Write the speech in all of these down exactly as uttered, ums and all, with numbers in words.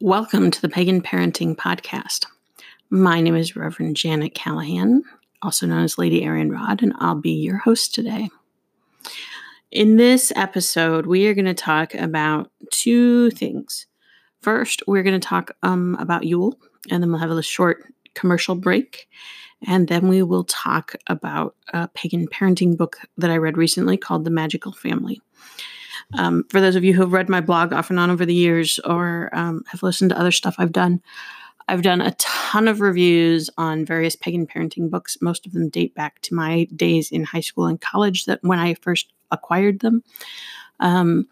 Welcome to the Pagan Parenting Podcast. My name is Reverend Janet Callahan, also known as Lady Arian Rod, and I'll be your host today. In this episode, we are going to talk about two things. First, we're going to talk um, about Yule, and then we'll have a short commercial break, and then we will talk about a pagan parenting book that I read recently called The Magical Family. Um, for those of you who have read my blog off and on over the years or um, have listened to other stuff I've done, I've done a ton of reviews on various pagan parenting books. Most of them date back to my days in high school and college, that when I first acquired them. Um,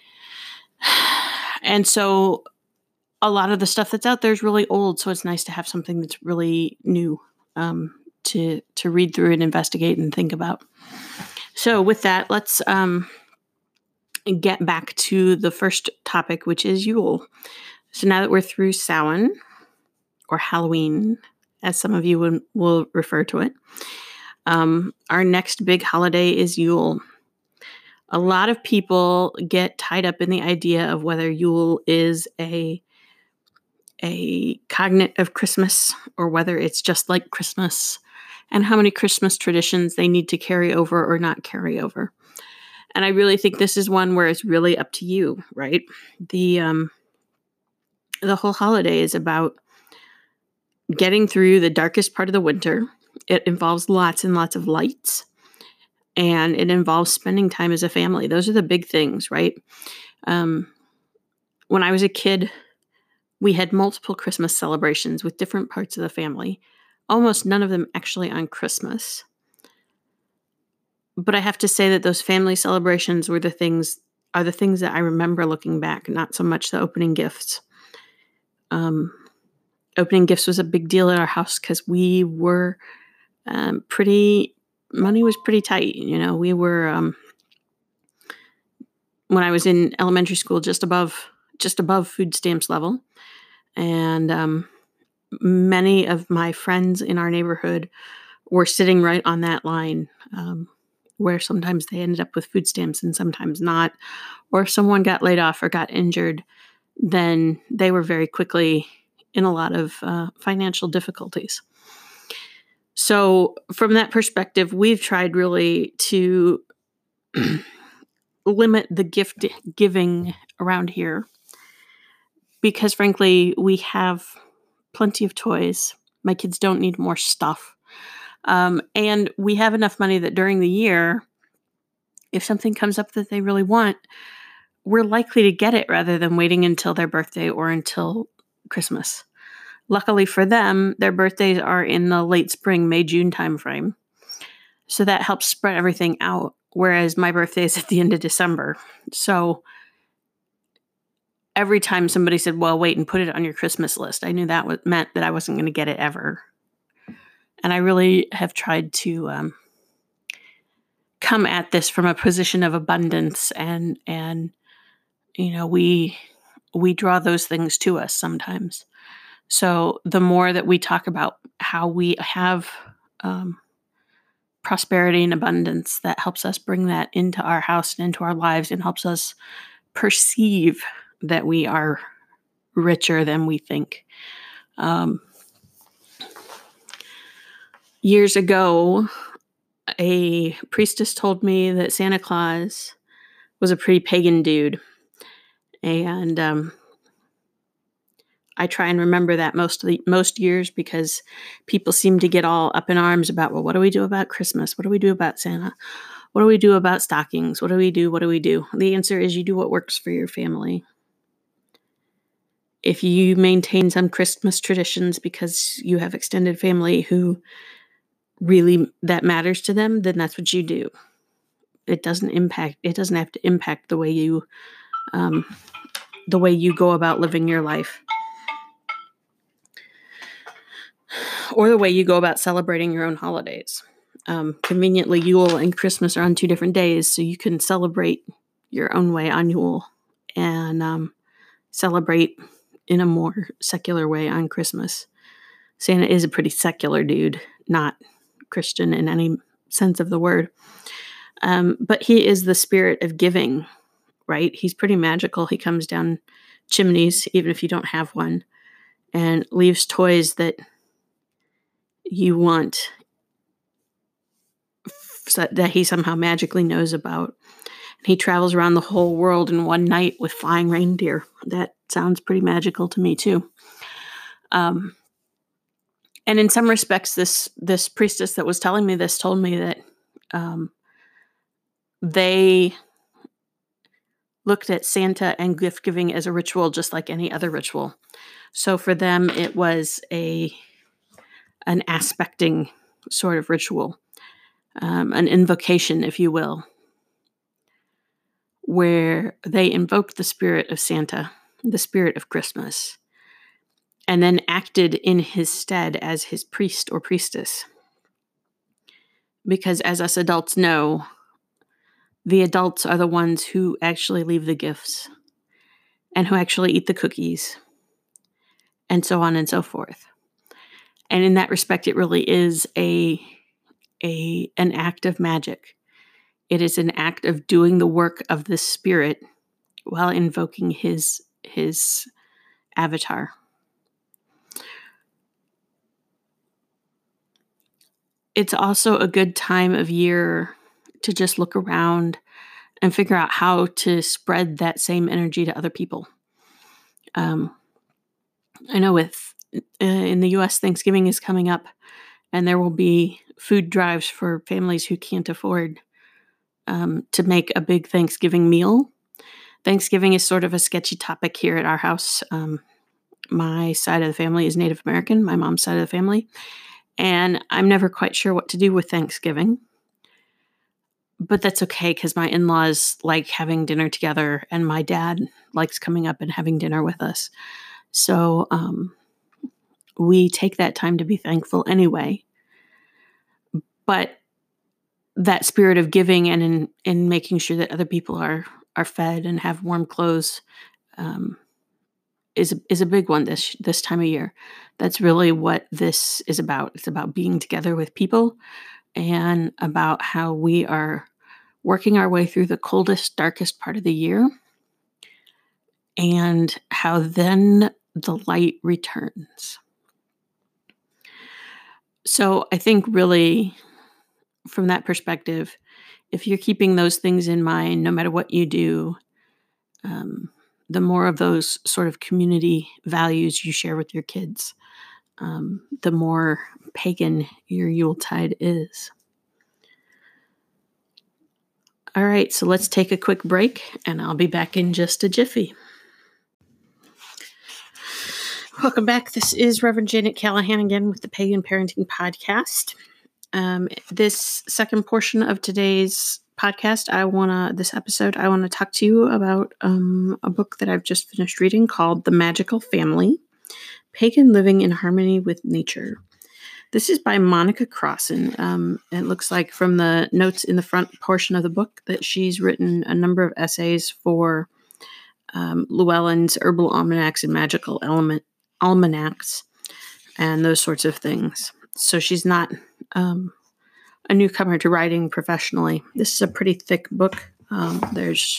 and so a lot of the stuff that's out there is really old, so it's nice to have something that's really new um, to, to read through and investigate and think about. So with that, let's... Um, get back to the first topic, which is Yule. So now that we're through Samhain, or Halloween, as some of you will, will refer to it, um, our next big holiday is Yule. A lot of people get tied up in the idea of whether Yule is a, a cognate of Christmas or whether it's just like Christmas, and how many Christmas traditions they need to carry over or not carry over. And I really think this is one where it's really up to you, right? The um, the whole holiday is about getting through the darkest part of the winter. It involves lots and lots of lights, and it involves spending time as a family. Those are the big things, right? Um, when I was a kid, we had multiple Christmas celebrations with different parts of the family, almost none of them actually on Christmas. But I have to say that those family celebrations were the things, are the things that I remember looking back, not so much the opening gifts. Um, opening gifts was a big deal at our house because we were um, pretty, money was pretty tight. You know, we were, um, when I was in elementary school, just above, just above food stamps level. And um, many of my friends in our neighborhood were sitting right on that line, um, where sometimes they ended up with food stamps and sometimes not, or if someone got laid off or got injured, then they were very quickly in a lot of uh, financial difficulties. So from that perspective, we've tried really to limit the gift giving around here because, frankly, we have plenty of toys. My kids don't need more stuff. Um, and we have enough money that during the year, if something comes up that they really want, we're likely to get it rather than waiting until their birthday or until Christmas. Luckily for them, their birthdays are in the late spring, May, June timeframe. So that helps spread everything out, whereas my birthday is at the end of December. So every time somebody said, well, wait and put it on your Christmas list, I knew that was, meant that I wasn't going to get it ever. And I really have tried to um, come at this from a position of abundance, and and you know we we draw those things to us sometimes. So the more that we talk about how we have um, prosperity and abundance, that helps us bring that into our house and into our lives, and helps us perceive that we are richer than we think. Um, Years ago, a priestess told me that Santa Claus was a pretty pagan dude. And um, I try and remember that most of the, most years, because people seem to get all up in arms about, well, what do we do about Christmas? What do we do about Santa? What do we do about stockings? What do we do? What do we do? The answer is you do what works for your family. If you maintain some Christmas traditions because you have extended family who really that matters to them, then that's what you do. It doesn't impact, it doesn't have to impact the way you, um, the way you go about living your life, or the way you go about celebrating your own holidays. Um, conveniently, Yule and Christmas are on two different days, so you can celebrate your own way on Yule and um, celebrate in a more secular way on Christmas. Santa is a pretty secular dude, not Christian in any sense of the word. Um, but he is the spirit of giving, right? He's pretty magical. He comes down chimneys, even if you don't have one, and leaves toys that you want f- that he somehow magically knows about. He travels around the whole world in one night with flying reindeer. That sounds pretty magical to me, too. Um, and in some respects, this this priestess that was telling me this told me that um, they looked at Santa and gift giving as a ritual just like any other ritual. So for them, it was a an aspecting sort of ritual, um, an invocation, if you will, where they invoked the spirit of Santa, the spirit of Christmas, and then acted in his stead as his priest or priestess. Because as us adults know, the adults are the ones who actually leave the gifts and who actually eat the cookies and so on and so forth. And in that respect, it really is a, a an act of magic. It is an act of doing the work of the spirit while invoking his his avatar. It's also a good time of year to just look around and figure out how to spread that same energy to other people. Um, I know with uh, in the U S, Thanksgiving is coming up, and there will be food drives for families who can't afford um, to make a big Thanksgiving meal. Thanksgiving is sort of a sketchy topic here at our house. Um, my side of the family is Native American, my mom's side of the family, and I'm never quite sure what to do with Thanksgiving. But that's okay because my in-laws like having dinner together, and my dad likes coming up and having dinner with us. So um, we take that time to be thankful anyway. But that spirit of giving and in, in making sure that other people are are fed and have warm clothes um, is is a big one this this time of year. That's really what this is about. It's about being together with people and about how we are working our way through the coldest, darkest part of the year, and how then the light returns. So I think really from that perspective, if you're keeping those things in mind, no matter what you do, um, the more of those sort of community values you share with your kids, um, the more pagan your Yuletide is. All right, so let's take a quick break, and I'll be back in just a jiffy. Welcome back. This is Reverend Janet Callahan again with the Pagan Parenting Podcast. Um, this second portion of today's podcast, I wanna this episode, I wanna talk to you about um, a book that I've just finished reading called The Magical Family: Pagan Living in Harmony with Nature. This is by Monica Crossan. Um, it looks like from the notes in the front portion of the book that she's written a number of essays for um, Llewellyn's Herbal Almanacs and Magical Element Almanacs and those sorts of things. So she's not um, a newcomer to writing professionally. This is a pretty thick book. Um, there's,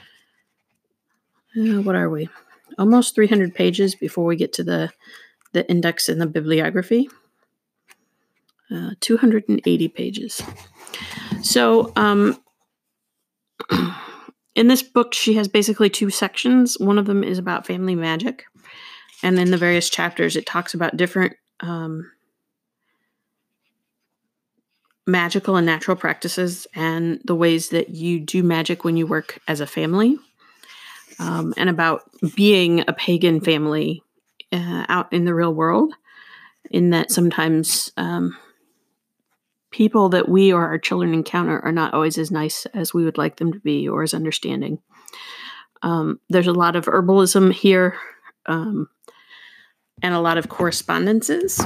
uh, what are we? Almost three hundred pages before we get to the, the index and the bibliography. Uh, two hundred eighty pages. So um, in this book, she has basically two sections. One of them is about family magic. And in the various chapters, it talks about different um, magical and natural practices and the ways that you do magic when you work as a family, um, and about being a pagan family uh, out in the real world, in that sometimes um, people that we or our children encounter are not always as nice as we would like them to be or as understanding. Um, there's a lot of herbalism here, um, and a lot of correspondences.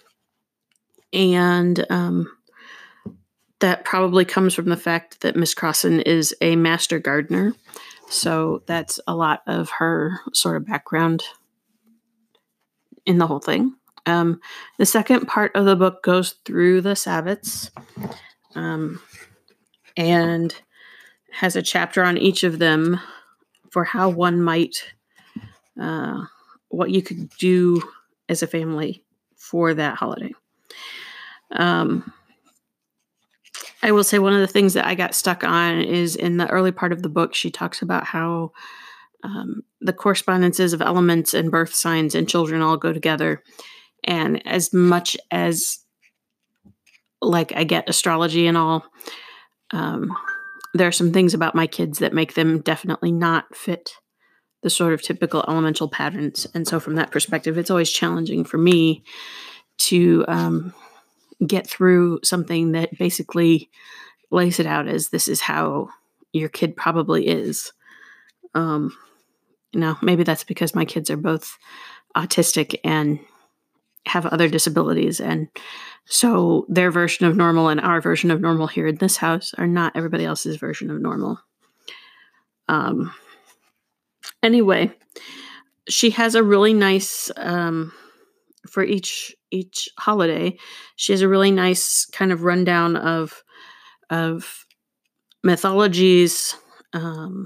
And um, that probably comes from the fact that Miss Crossan is a master gardener. So that's a lot of her sort of background in the whole thing. Um, the second part of the book goes through the Sabbats um, and has a chapter on each of them for how one might uh, what you could do as a family for that holiday. Um, I will say one of the things that I got stuck on is in the early part of the book, she talks about how um, the correspondences of elements and birth signs and children all go together. And as much as, like, I get astrology and all, um, there are some things about my kids that make them definitely not fit the sort of typical elemental patterns. And so from that perspective, it's always challenging for me to um, get through something that basically lays it out as this is how your kid probably is. Um, you know, maybe that's because my kids are both autistic and have other disabilities. And so their version of normal and our version of normal here in this house are not everybody else's version of normal. Um, anyway, she has a really nice, um, for each each holiday, she has a really nice kind of rundown of of mythologies, um,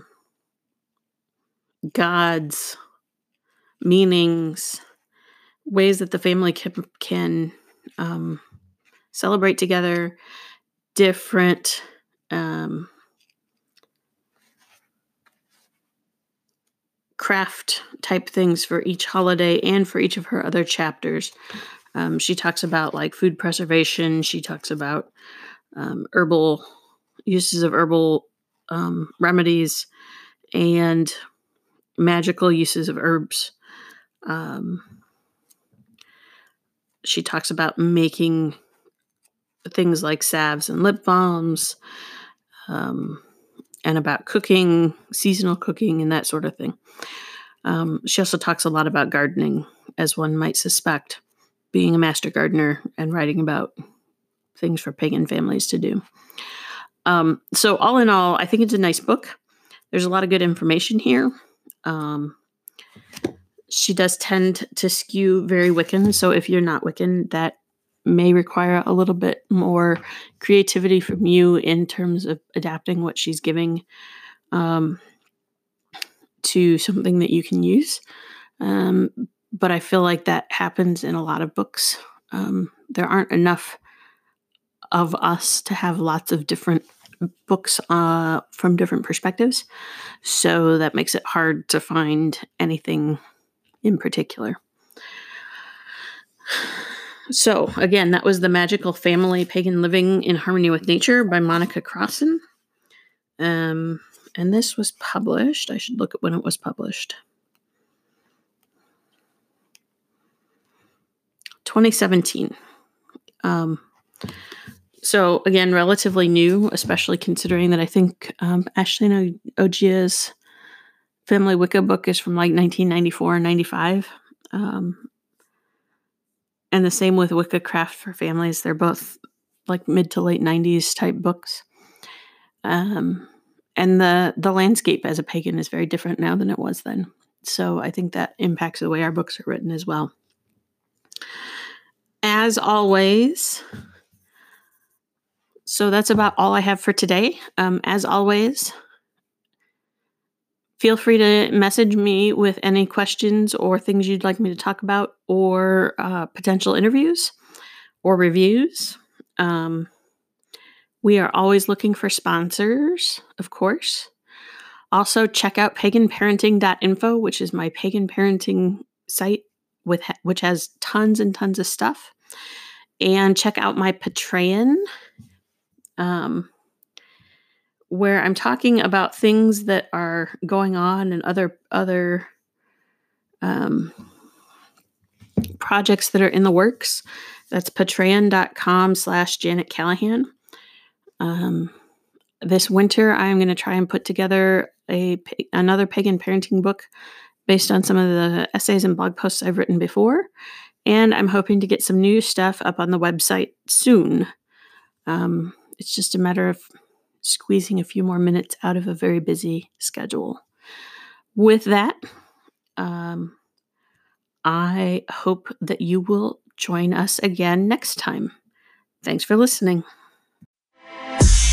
gods, meanings, ways that the family can, can um, celebrate together, different um, craft type things for each holiday and for each of her other chapters. Um, she talks about like food preservation. She talks about um, herbal uses of herbal um, remedies and magical uses of herbs. Um, she talks about making things like salves and lip balms, um, and about cooking, seasonal cooking, and that sort of thing. Um, she also talks a lot about gardening, as one might suspect, being a master gardener and writing about things for pagan families to do. Um, so all in all, I think it's a nice book. There's a lot of good information here. Um, she does tend to skew very Wiccan. So if you're not Wiccan, that may require a little bit more creativity from you in terms of adapting what she's giving um, to something that you can use. Um, but I feel like that happens in a lot of books. Um, there aren't enough of us to have lots of different books uh, from different perspectives. So that makes it hard to find anything in particular. So again, that was The Magical Family, Pagan Living in Harmony with Nature by Monica Crossan. Um, and this was published. I should look at when it was published. twenty seventeen. Um, so again, relatively new, especially considering that I think um, Ashley Ogia's Family Wicca book is from like nineteen ninety-four and ninety-five. Um, and the same with Wicca Craft for Families. They're both like mid to late nineties type books. Um, and the, the landscape as a pagan is very different now than it was then. So I think that impacts the way our books are written as well. As always, so that's about all I have for today. Um, as always, feel free to message me with any questions or things you'd like me to talk about, or uh, potential interviews or reviews. Um, we are always looking for sponsors, of course. Also, check out pagan parenting dot info, which is my pagan parenting site, with which has tons and tons of stuff. And check out my Patreon, um, where I'm talking about things that are going on and other other um, projects that are in the works. That's patreon dot com slash Janet Callahan. Um, this winter, I'm going to try and put together a another pagan parenting book based on some of the essays and blog posts I've written before. And I'm hoping to get some new stuff up on the website soon. Um, it's just a matter of squeezing a few more minutes out of a very busy schedule. With that, um, I hope that you will join us again next time. Thanks for listening.